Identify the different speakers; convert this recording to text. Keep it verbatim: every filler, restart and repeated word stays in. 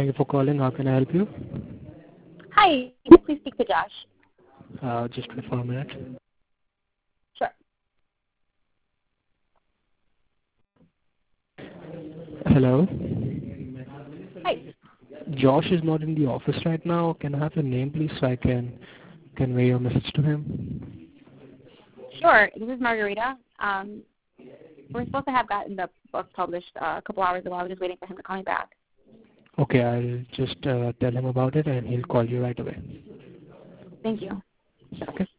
Speaker 1: Thank you for calling. How can I help you?
Speaker 2: Hi, can you please speak to Josh?
Speaker 1: Uh, just wait for a minute.
Speaker 2: Sure.
Speaker 1: Hello?
Speaker 2: Hi.
Speaker 1: Josh is not in the office right now. Can I have your name, please, so I can convey your message to him?
Speaker 2: Sure. This is Margarita. Um, we're supposed to have gotten the book published uh, a couple hours ago. I was just waiting for him to call me back.
Speaker 1: Okay, I'll just uh, tell him about it and he'll call you right away.
Speaker 2: Thank you.
Speaker 1: Okay.